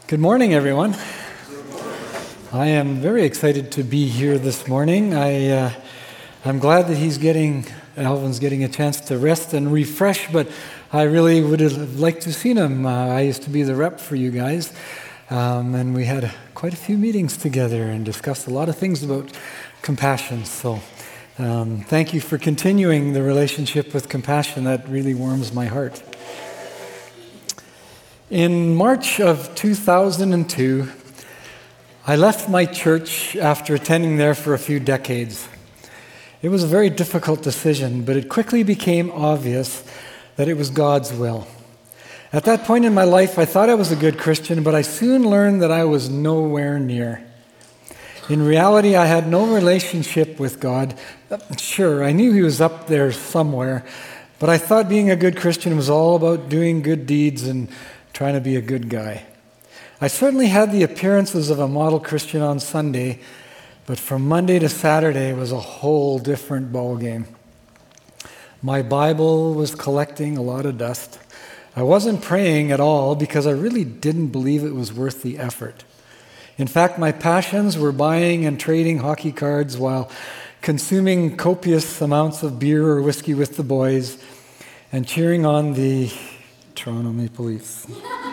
Good morning, everyone. I am very excited to be here this morning. I'm glad that Alvin's getting a chance to rest and refresh, but I really would have liked to have seen him. I used to be the rep for you guys, and we had quite a few meetings together and discussed a lot of things about compassion. So thank you for continuing the relationship with compassion. That really warms my heart. In March of 2002, I left my church after attending there for a few decades. It was a very difficult decision, but it quickly became obvious that it was God's will. At that point in my life, I thought I was a good Christian, but I soon learned that I was nowhere near. In reality, I had no relationship with God. Sure, I knew He was up there somewhere, but I thought being a good Christian was all about doing good deeds and trying to be a good guy. I certainly had the appearances of a model Christian on Sunday, but from Monday to Saturday was a whole different ballgame. My Bible was collecting a lot of dust. I wasn't praying at all because I really didn't believe it was worth the effort. In fact, my passions were buying and trading hockey cards while consuming copious amounts of beer or whiskey with the boys and cheering on the Toronto Maple Leafs.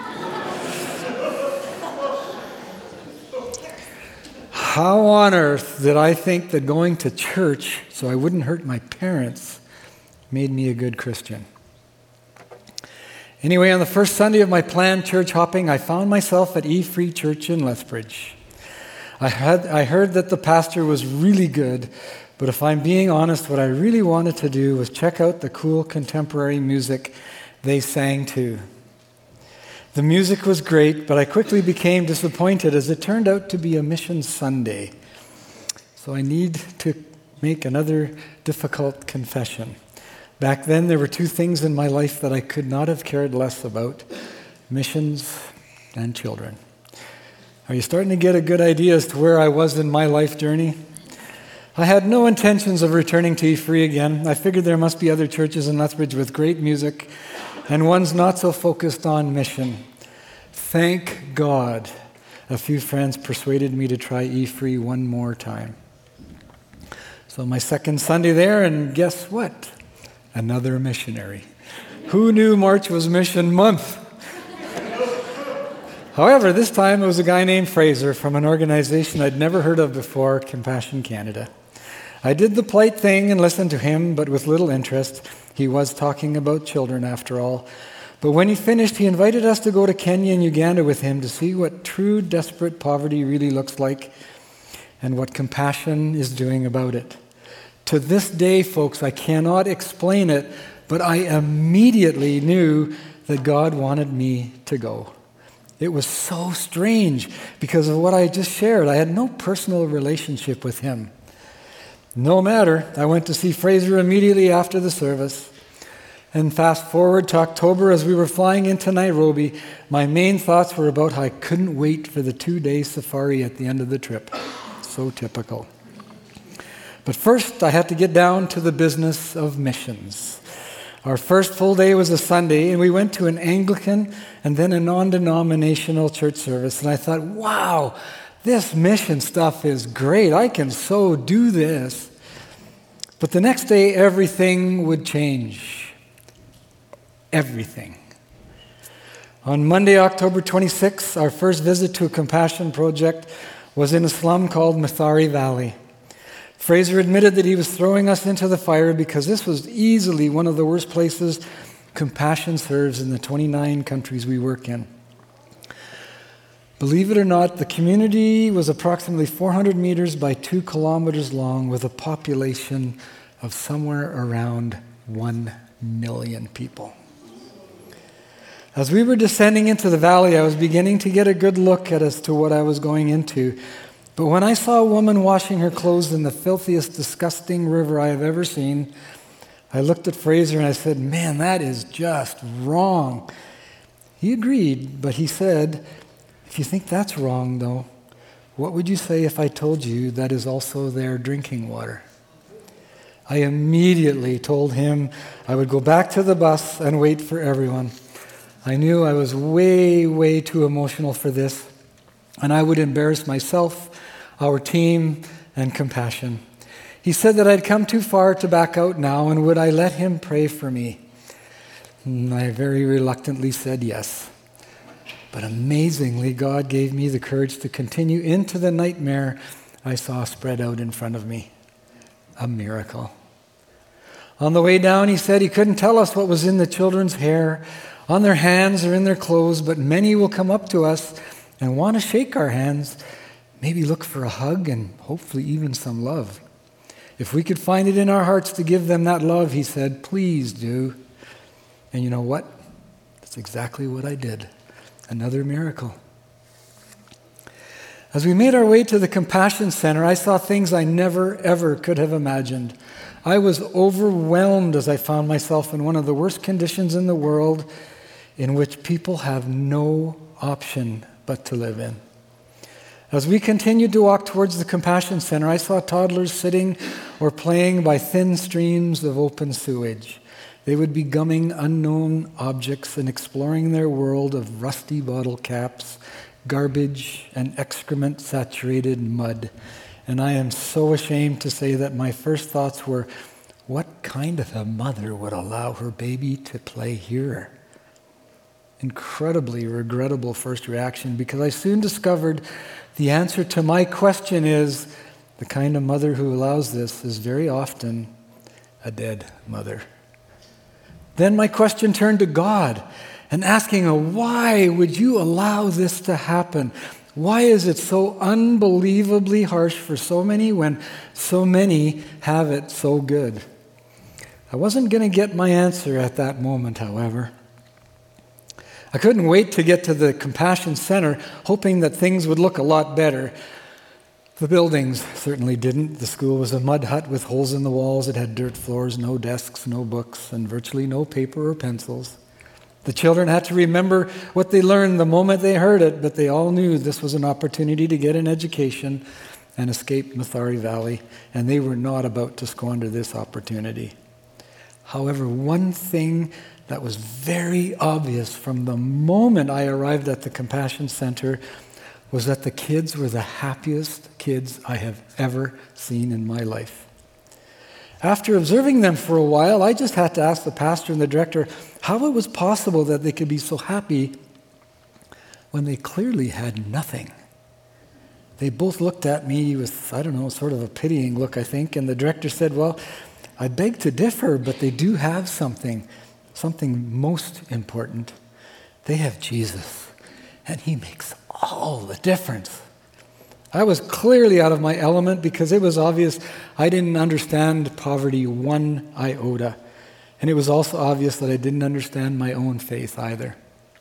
How on earth did I think that going to church so I wouldn't hurt my parents made me a good Christian? Anyway, on the first Sunday of my planned church hopping, I found myself at E-Free Church in Lethbridge. I heard that the pastor was really good, but if I'm being honest, what I really wanted to do was check out the cool contemporary music they sang too. The music was great, but I quickly became disappointed as it turned out to be a Mission Sunday. So I need to make another difficult confession. Back then, there were two things in my life that I could not have cared less about: missions and children. Are you starting to get a good idea as to where I was in my life journey? I had no intentions of returning to E-Free again. I figured there must be other churches in Lethbridge with great music and one's not so focused on mission. Thank God a few friends persuaded me to try E-Free one more time. So my second Sunday there, and guess what? Another missionary. Who knew March was Mission Month? However, this time it was a guy named Fraser from an organization I'd never heard of before, Compassion Canada. I did the polite thing and listened to him, but with little interest. He was talking about children, after all. But when he finished, he invited us to go to Kenya and Uganda with him to see what true desperate poverty really looks like and what compassion is doing about it. To this day, folks, I cannot explain it, but I immediately knew that God wanted me to go. It was so strange because of what I just shared. I had no personal relationship with him. No matter, I went to see Fraser immediately after the service. And fast forward to October as we were flying into Nairobi, my main thoughts were about how I couldn't wait for the 2-day safari at the end of the trip. So typical. But first, I had to get down to the business of missions. Our first full day was a Sunday, and we went to an Anglican and then a non-denominational church service. And I thought, wow, this mission stuff is great. I can so do this. But the next day, everything would change. Everything. On Monday, October 26th, our first visit to a compassion project was in a slum called Mathare Valley. Fraser admitted that he was throwing us into the fire because this was easily one of the worst places compassion serves in the 29 countries we work in. Believe it or not, the community was approximately 400 meters by 2 kilometers long with a population of somewhere around 1 million people. As we were descending into the valley, I was beginning to get a good look as to what I was going into. But when I saw a woman washing her clothes in the filthiest, disgusting river I have ever seen, I looked at Fraser and I said, "Man, that is just wrong." He agreed, but he said, "If you think that's wrong, though, what would you say if I told you that is also their drinking water?" I immediately told him I would go back to the bus and wait for everyone. I knew I was way, way too emotional for this, and I would embarrass myself, our team, and Compassion. He said that I'd come too far to back out now, and would I let him pray for me? I very reluctantly said yes. But amazingly, God gave me the courage to continue into the nightmare I saw spread out in front of me. A miracle. On the way down, he said he couldn't tell us what was in the children's hair, on their hands or in their clothes, but many will come up to us and want to shake our hands, maybe look for a hug and hopefully even some love. If we could find it in our hearts to give them that love, he said, please do. And you know what? That's exactly what I did. Another miracle. As we made our way to the Compassion Center, I saw things I never, ever could have imagined. I was overwhelmed as I found myself in one of the worst conditions in the world, in which people have no option but to live in. As we continued to walk towards the Compassion Center, I saw toddlers sitting or playing by thin streams of open sewage. They would be gumming unknown objects and exploring their world of rusty bottle caps, garbage, and excrement-saturated mud. And I am so ashamed to say that my first thoughts were, what kind of a mother would allow her baby to play here? Incredibly regrettable first reaction, because I soon discovered the answer to my question is the kind of mother who allows this is very often a dead mother. Then my question turned to God and asking her, why would you allow this to happen? Why is it so unbelievably harsh for so many when so many have it so good? I wasn't going to get my answer at that moment, however. I couldn't wait to get to the Compassion Center, hoping that things would look a lot better. The buildings certainly didn't. The school was a mud hut with holes in the walls. It had dirt floors, no desks, no books, and virtually no paper or pencils. The children had to remember what they learned the moment they heard it, but they all knew this was an opportunity to get an education and escape Mathari Valley, and they were not about to squander this opportunity. However, one thing that was very obvious from the moment I arrived at the Compassion Center was that the kids were the happiest kids I have ever seen in my life. After observing them for a while, I just had to ask the pastor and the director how it was possible that they could be so happy when they clearly had nothing. They both looked at me with, sort of a pitying look, I think, and the director said, well, I beg to differ, but they do have something most important. They have Jesus, and he makes all the difference. I was clearly out of my element because it was obvious I didn't understand poverty one iota. And it was also obvious that I didn't understand my own faith either.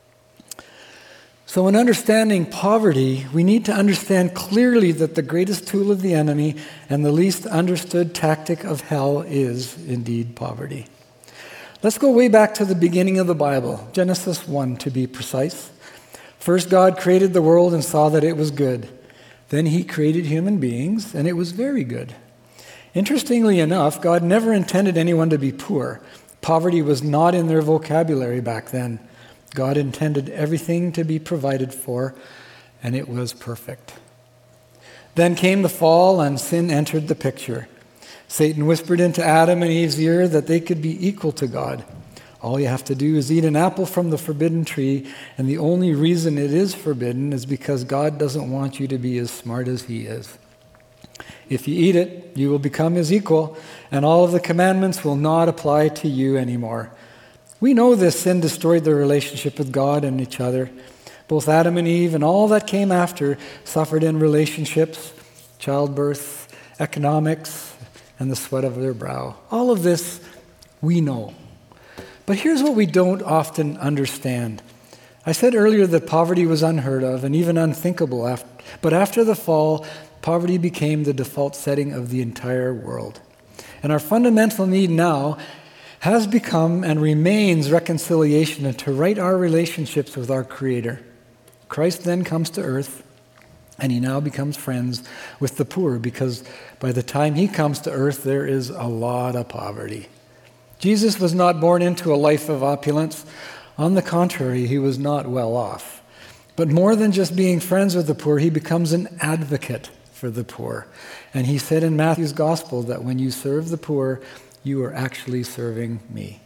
So in understanding poverty, we need to understand clearly that the greatest tool of the enemy and the least understood tactic of hell is indeed poverty. Let's go way back to the beginning of the Bible, Genesis 1 to be precise. First, God created the world and saw that it was good. Then he created human beings, and it was very good. Interestingly enough, God never intended anyone to be poor. Poverty was not in their vocabulary back then. God intended everything to be provided for, and it was perfect. Then came the fall, and sin entered the picture. Satan whispered into Adam and Eve's ear that they could be equal to God. All you have to do is eat an apple from the forbidden tree, and the only reason it is forbidden is because God doesn't want you to be as smart as he is. If you eat it, you will become his equal, and all of the commandments will not apply to you anymore. We know this sin destroyed their relationship with God and each other. Both Adam and Eve and all that came after suffered in relationships, childbirth, economics, and the sweat of their brow. All of this we know. But here's what we don't often understand. I said earlier that poverty was unheard of and even unthinkable, but after the fall, poverty became the default setting of the entire world. And our fundamental need now has become and remains reconciliation and to right our relationships with our Creator. Christ then comes to earth, and he now becomes friends with the poor, because by the time he comes to earth, there is a lot of poverty. Jesus was not born into a life of opulence. On the contrary, he was not well off. But more than just being friends with the poor, he becomes an advocate for the poor. And he said in Matthew's gospel that when you serve the poor, you are actually serving me.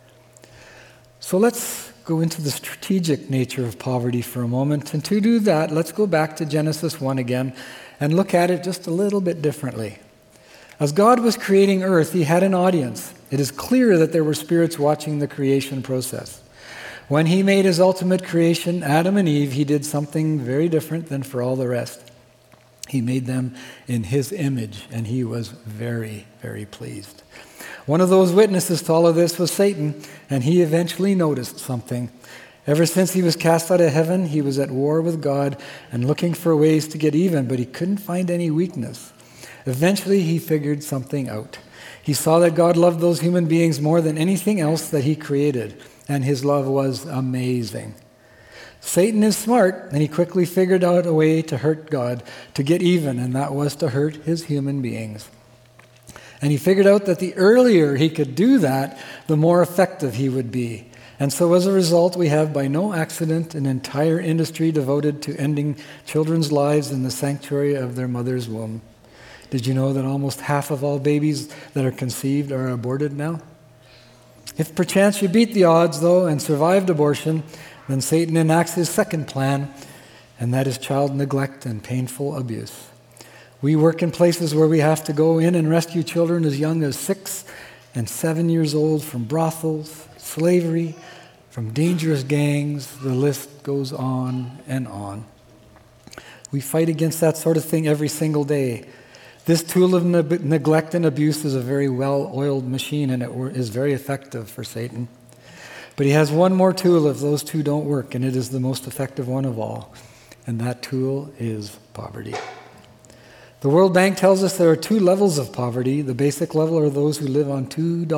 So let's go into the strategic nature of poverty for a moment. And to do that, let's go back to Genesis 1 again and look at it just a little bit differently. As God was creating earth, he had an audience. It is clear that there were spirits watching the creation process. When he made his ultimate creation, Adam and Eve, he did something very different than for all the rest. He made them in his image, and he was very, very pleased. One of those witnesses to all of this was Satan, and he eventually noticed something. Ever since he was cast out of heaven, he was at war with God and looking for ways to get even, but he couldn't find any weakness. Eventually, he figured something out. He saw that God loved those human beings more than anything else that he created, and his love was amazing. Satan is smart, and he quickly figured out a way to hurt God, to get even, and that was to hurt his human beings. And he figured out that the earlier he could do that, the more effective he would be. And so as a result, we have by no accident an entire industry devoted to ending children's lives in the sanctuary of their mother's womb. Did you know that almost half of all babies that are conceived are aborted now? If perchance you beat the odds, though, and survived abortion, then Satan enacts his second plan, and that is child neglect and painful abuse. We work in places where we have to go in and rescue children as young as 6 and 7 years old from brothels, slavery, from dangerous gangs. The list goes on and on. We fight against that sort of thing every single day. This tool of neglect and abuse is a very well-oiled machine, and it is very effective for Satan. But he has one more tool if those two don't work, and it is the most effective one of all, and that tool is poverty. The World Bank tells us there are 2 levels of poverty. The basic level are those who live on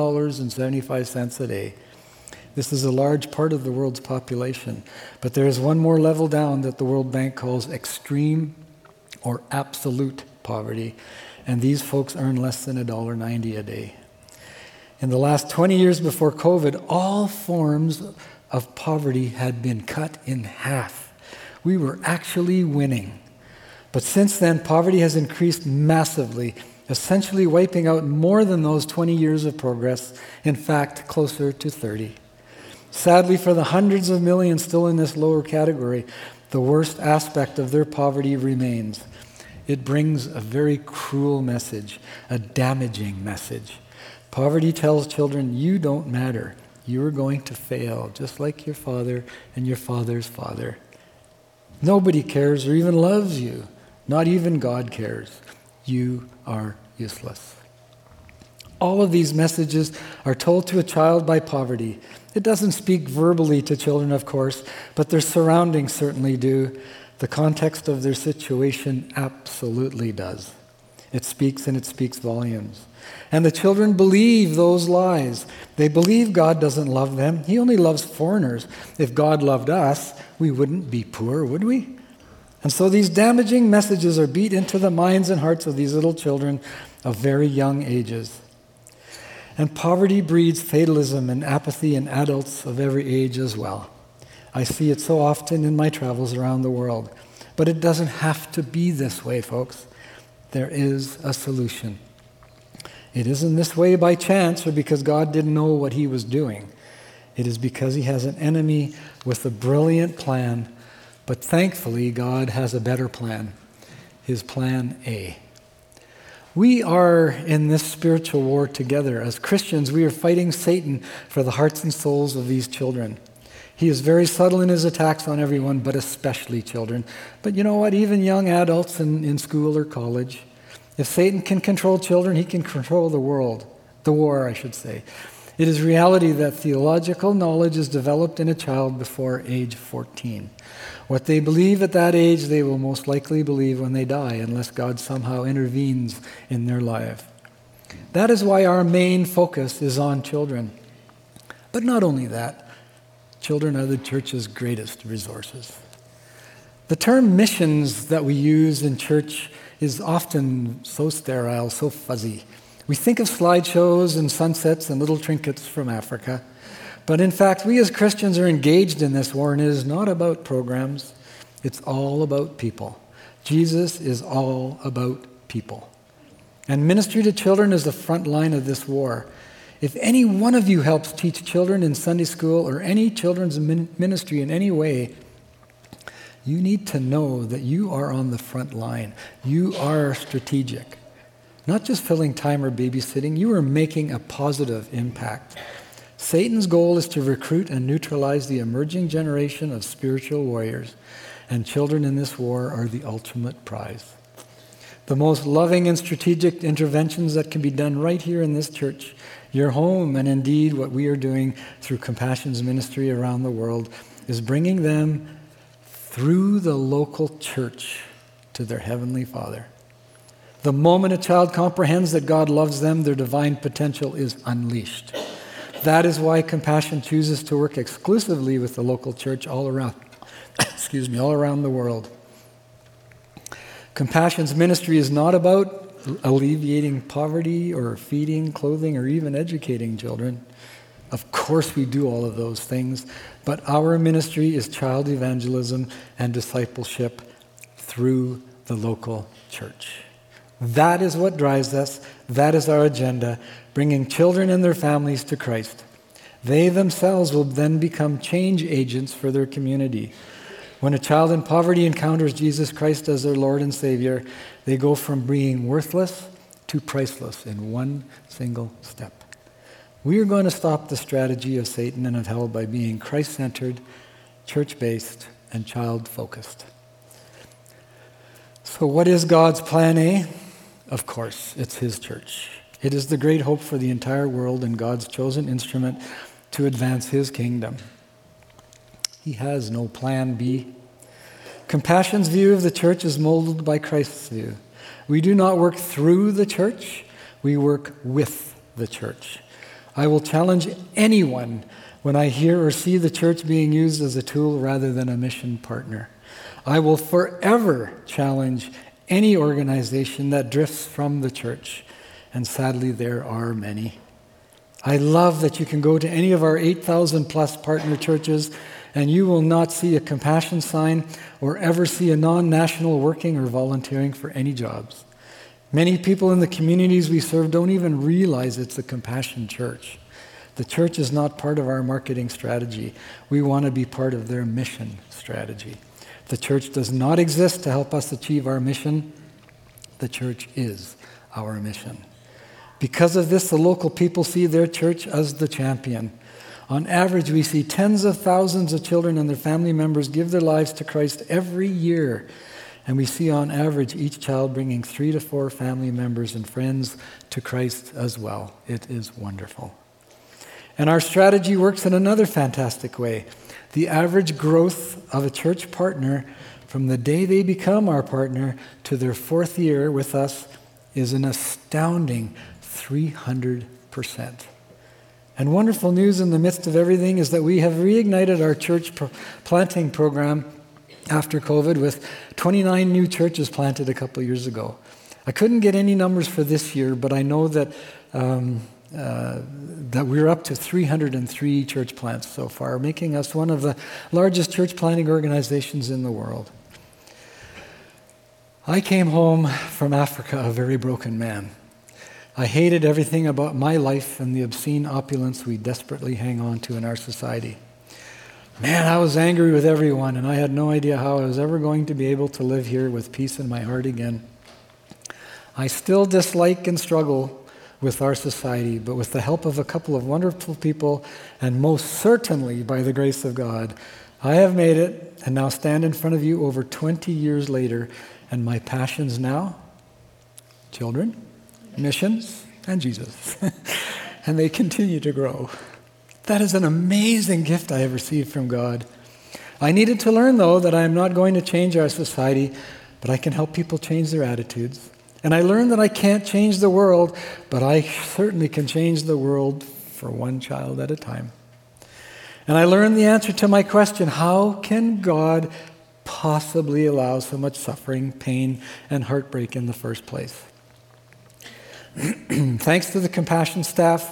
$2.75 a day. This is a large part of the world's population. But there is one more level down that the World Bank calls extreme or absolute poverty, and these folks earn less than $1.90 a day. In the last 20 years before COVID, all forms of poverty had been cut in half. We were actually winning. But since then, poverty has increased massively, essentially wiping out more than those 20 years of progress, in fact, closer to 30. Sadly, for the hundreds of millions still in this lower category, the worst aspect of their poverty remains. It brings a very cruel message, a damaging message. Poverty tells children, you don't matter. You are going to fail, just like your father and your father's father. Nobody cares or even loves you. Not even God cares. You are useless. All of these messages are told to a child by poverty. It doesn't speak verbally to children, of course, but their surroundings certainly do. The context of their situation absolutely does. It speaks, and it speaks volumes. And the children believe those lies. They believe God doesn't love them. He only loves foreigners. If God loved us, we wouldn't be poor, would we? And so these damaging messages are beat into the minds and hearts of these little children of very young ages. And poverty breeds fatalism and apathy in adults of every age as well. I see it so often in my travels around the world. But it doesn't have to be this way, folks. There is a solution. It isn't this way by chance or because God didn't know what he was doing. It is because he has an enemy with a brilliant plan. But thankfully, God has a better plan. His plan A. We are in this spiritual war together. As Christians, we are fighting Satan for the hearts and souls of these children. He is very subtle in his attacks on everyone, but especially children. But you know what? Even young adults in school or college. If Satan can control children, he can control the world. The war, I should say. It is reality that theological knowledge is developed in a child before age 14. What they believe at that age, they will most likely believe when they die, unless God somehow intervenes in their life. That is why our main focus is on children. But not only that, children are the church's greatest resources. The term missions that we use in church is often so sterile, so fuzzy. We think of slideshows and sunsets and little trinkets from Africa. But in fact, we as Christians are engaged in this war, and it is not about programs. It's all about people. Jesus is all about people. And ministry to children is the front line of this war. If any one of you helps teach children in Sunday school or any children's ministry in any way, you need to know that you are on the front line. You are strategic. Not just filling time or babysitting, you are making a positive impact. Satan's goal is to recruit and neutralize the emerging generation of spiritual warriors, and children in this war are the ultimate prize. The most loving and strategic interventions that can be done right here in this church, your home, and indeed what we are doing through Compassion's ministry around the world, is bringing them through the local church to their Heavenly Father. The moment a child comprehends that God loves them, their divine potential is unleashed. That is why Compassion chooses to work exclusively with the local church all around the world. Compassion's ministry is not about alleviating poverty or feeding, clothing, or even educating children. Of course we do all of those things, but our ministry is child evangelism and discipleship through the local church. That is what drives us. That is our agenda, bringing children and their families to Christ. They themselves will then become change agents for their community. When a child in poverty encounters Jesus Christ as their Lord and Savior, they go from being worthless to priceless in one single step. We are going to stop the strategy of Satan and of hell by being Christ-centered, church-based, and child-focused. So what is God's plan A? Of course, it's His church. It is the great hope for the entire world and God's chosen instrument to advance His kingdom. He has no plan B. Compassion's view of the church is molded by Christ's view. We do not work through the church, we work with the church. I will challenge anyone when I hear or see the church being used as a tool rather than a mission partner. I will forever challenge any organization that drifts from the church, and sadly there are many. I love that you can go to any of our 8,000 plus partner churches and you will not see a Compassion sign or ever see a non-national working or volunteering for any jobs. Many people in the communities we serve don't even realize it's a Compassion church. The church is not part of our marketing strategy. We want to be part of their mission strategy. The church does not exist to help us achieve our mission. The church is our mission. Because of this, the local people see their church as the champion. On average, we see tens of thousands of children and their family members give their lives to Christ every year. And we see on average each child bringing 3 to 4 family members and friends to Christ as well. It is wonderful. And our strategy works in another fantastic way. The average growth of a church partner from the day they become our partner to their 4th year with us is an astounding 300%. And wonderful news in the midst of everything is that we have reignited our church planting program after COVID with 29 new churches planted a couple years ago. I couldn't get any numbers for this year, but I know that that we're up to 303 church plants so far, making us one of the largest church planting organizations in the world. I came home from Africa a very broken man. I hated everything about my life and the obscene opulence we desperately hang on to in our society. Man, I was angry with everyone, and I had no idea how I was ever going to be able to live here with peace in my heart again. I still dislike and struggle with our society, but with the help of a couple of wonderful people, and most certainly by the grace of God, I have made it and now stand in front of you over 20 years later, and my passions now? Children, missions, and Jesus. And they continue to grow. That is an amazing gift I have received from God. I needed to learn, though, that I am not going to change our society, but I can help people change their attitudes. And I learned that I can't change the world, but I certainly can change the world for one child at a time. And I learned the answer to my question, how can God possibly allow so much suffering, pain, and heartbreak in the first place? Thanks to the Compassion staff,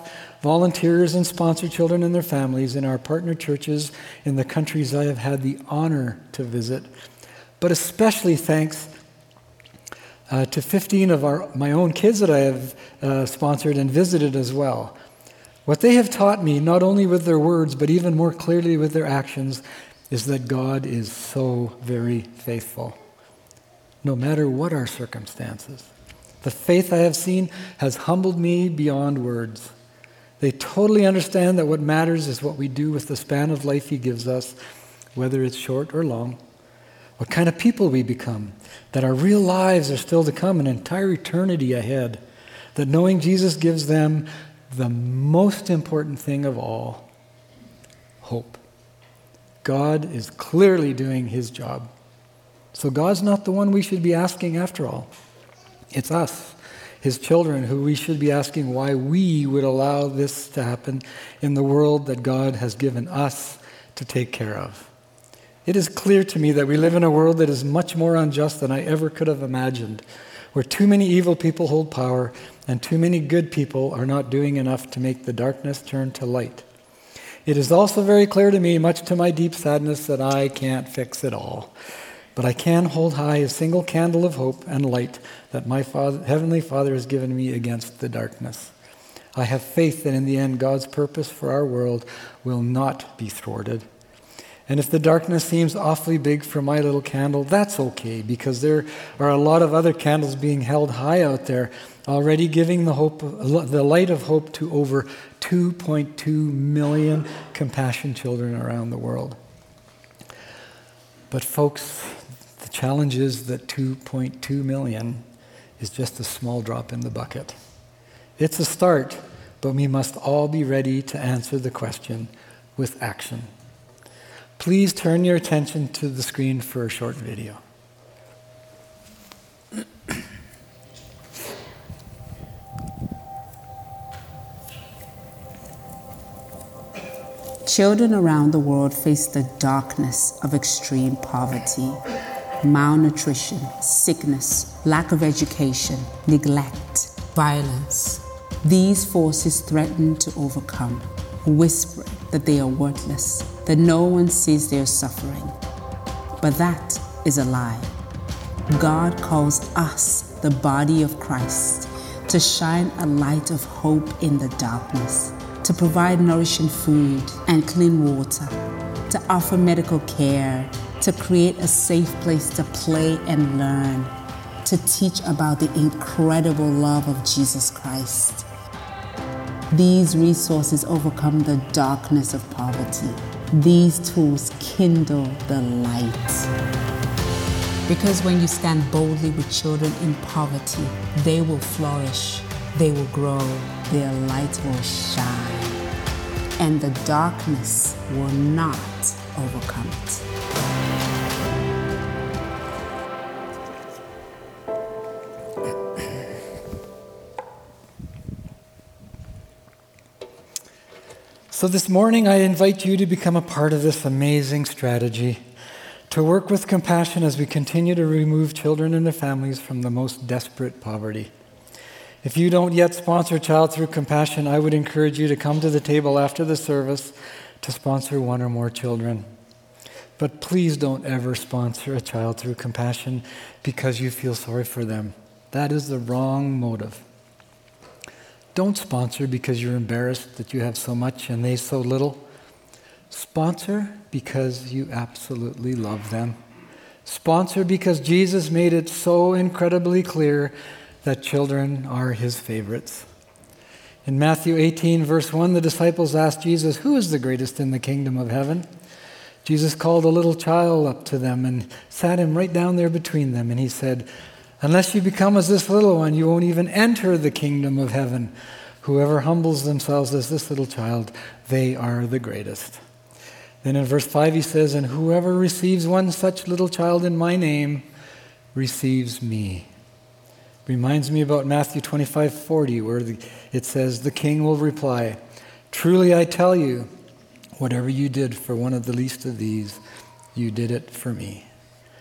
volunteers and sponsor children and their families in our partner churches in the countries I have had the honor to visit. But especially thanks to 15 of my own kids that I have sponsored and visited as well. What they have taught me, not only with their words, but even more clearly with their actions, is that God is so very faithful, no matter what our circumstances. The faith I have seen has humbled me beyond words. They totally understand that what matters is what we do with the span of life He gives us, whether it's short or long. What kind of people we become, that our real lives are still to come, an entire eternity ahead, that knowing Jesus gives them the most important thing of all, hope. God is clearly doing His job. So God's not the one we should be asking after all. It's us, His children, who we should be asking why we would allow this to happen in the world that God has given us to take care of. It is clear to me that we live in a world that is much more unjust than I ever could have imagined, where too many evil people hold power and too many good people are not doing enough to make the darkness turn to light. It is also very clear to me, much to my deep sadness, that I can't fix it all. But I can hold high a single candle of hope and light that my Heavenly Father has given me against the darkness. I have faith that in the end, God's purpose for our world will not be thwarted. And if the darkness seems awfully big for my little candle, that's okay, because there are a lot of other candles being held high out there, already giving the light of hope to over 2.2 million compassion children around the world. But folks, the challenge is that 2.2 million is just a small drop in the bucket. It's a start, but we must all be ready to answer the question with action. Please turn your attention to the screen for a short video. Children around the world face the darkness of extreme poverty, malnutrition, sickness, lack of education, neglect, violence. These forces threaten to overcome, whispering that they are worthless, that no one sees their suffering. But that is a lie. God calls us, the body of Christ, to shine a light of hope in the darkness, to provide nourishing food and clean water, to offer medical care, to create a safe place to play and learn, to teach about the incredible love of Jesus Christ. These resources overcome the darkness of poverty. These tools kindle the light. Because when you stand boldly with children in poverty, they will flourish, they will grow, their light will shine, and the darkness will not overcome it. So this morning, I invite you to become a part of this amazing strategy, to work with compassion as we continue to remove children and their families from the most desperate poverty. If you don't yet sponsor a child through compassion, I would encourage you to come to the table after the service to sponsor one or more children. But please don't ever sponsor a child through compassion because you feel sorry for them. That is the wrong motive. Don't sponsor because you're embarrassed that you have so much and they so little. Sponsor because you absolutely love them. Sponsor because Jesus made it so incredibly clear that children are His favorites. In Matthew 18, verse 1, the disciples asked Jesus, "Who is the greatest in the kingdom of heaven?" Jesus called a little child up to them and sat him right down there between them, and He said, "Unless you become as this little one, you won't even enter the kingdom of heaven. Whoever humbles themselves as this little child, they are the greatest." Then in verse 5 He says, "And whoever receives one such little child in my name receives me." Reminds me about Matthew 25:40, where it says, "The king will reply, 'Truly I tell you, whatever you did for one of the least of these, you did it for me.'"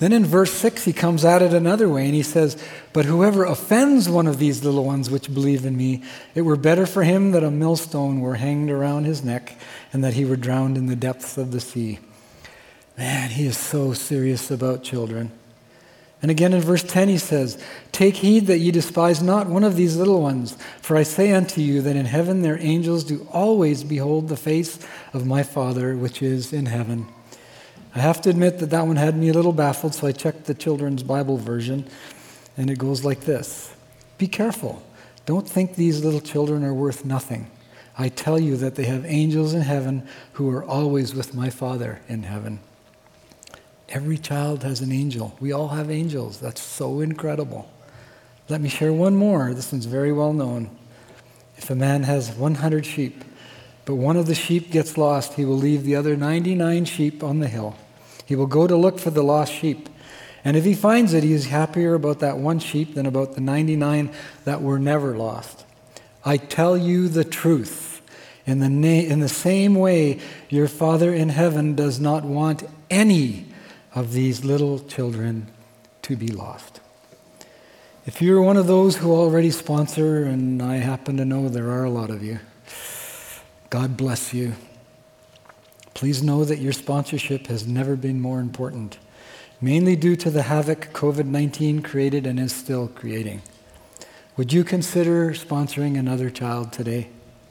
Then in verse 6, he comes at it another way, and he says, "But whoever offends one of these little ones which believe in me, it were better for him that a millstone were hanged around his neck, and that he were drowned in the depths of the sea." Man, he is so serious about children. And again in verse 10 he says, "Take heed that ye despise not one of these little ones, for I say unto you that in heaven their angels do always behold the face of my Father which is in heaven." I have to admit that one had me a little baffled, so I checked the Children's Bible version, and it goes like this: "Be careful. Don't think these little children are worth nothing. I tell you that they have angels in heaven who are always with my Father in heaven." Every child has an angel. We all have angels. That's so incredible. Let me share one more. This one's very well known. If a man has 100 sheep, but one of the sheep gets lost, he will leave the other 99 sheep on the hill. He will go to look for the lost sheep. And if he finds it, he is happier about that one sheep than about the 99 that were never lost. I tell you the truth. In the same way, your Father in heaven does not want any of these little children to be lost. If you're one of those who already sponsor, and I happen to know there are a lot of you, God bless you. Please know that your sponsorship has never been more important, mainly due to the havoc COVID-19 created and is still creating. Would you consider sponsoring another child today?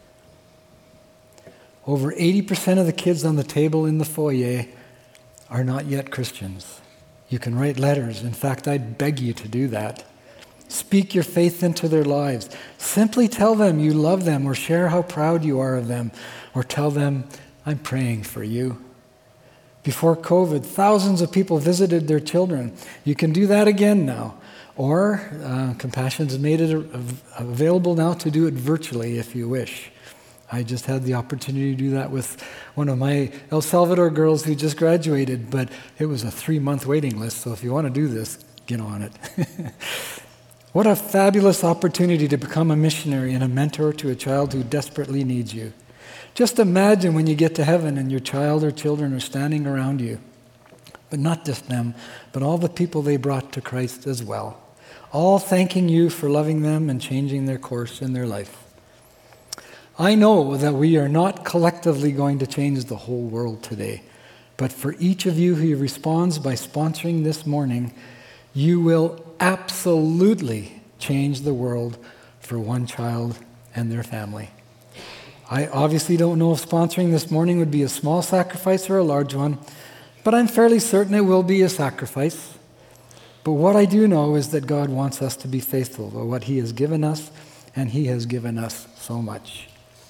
Over 80% of the kids on the table in the foyer are not yet Christians. You can write letters. In fact, I'd beg you to do that. Speak your faith into their lives. Simply tell them you love them, or share how proud you are of them, or tell them, "I'm praying for you." Before COVID, thousands of people visited their children. You can do that again now. Or Compassion's made it available now to do it virtually if you wish. I just had the opportunity to do that with one of my El Salvador girls who just graduated, but it was a 3-month waiting list, so if you want to do this, get on it. What a fabulous opportunity to become a missionary and a mentor to a child who desperately needs you. Just imagine when you get to heaven and your child or children are standing around you, but not just them, but all the people they brought to Christ as well, all thanking you for loving them and changing their course in their life. I know that we are not collectively going to change the whole world today, but for each of you who responds by sponsoring this morning, you will absolutely change the world for one child and their family. I obviously don't know if sponsoring this morning would be a small sacrifice or a large one, but I'm fairly certain it will be a sacrifice. But what I do know is that God wants us to be faithful to what He has given us, and He has given us so much.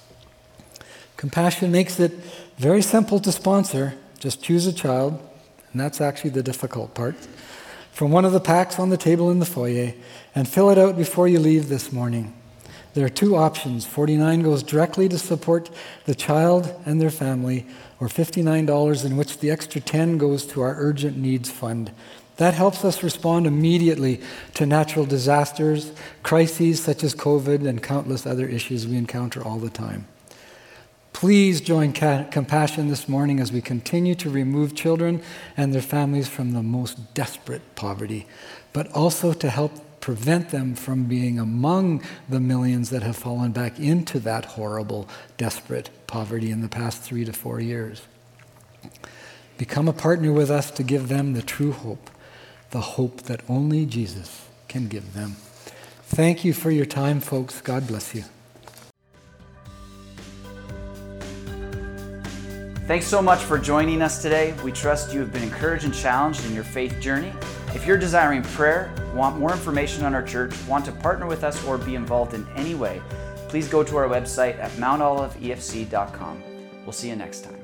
Compassion makes it very simple to sponsor. Just choose a child, and that's actually the difficult part, from one of the packs on the table in the foyer, and fill it out before you leave this morning. There are 2 options. $49 goes directly to support the child and their family, or $59 in which the extra $10 goes to our urgent needs fund. That helps us respond immediately to natural disasters, crises such as COVID, and countless other issues we encounter all the time. Please join Compassion this morning as we continue to remove children and their families from the most desperate poverty, but also to help prevent them from being among the millions that have fallen back into that horrible, desperate poverty in the past 3 to 4 years. Become a partner with us to give them the true hope, the hope that only Jesus can give them. Thank you for your time, folks. God bless you. Thanks so much for joining us today. We trust you have been encouraged and challenged in your faith journey. If you're desiring prayer, want more information on our church, want to partner with us, or be involved in any way, please go to our website at mountoliveefc.com. We'll see you next time.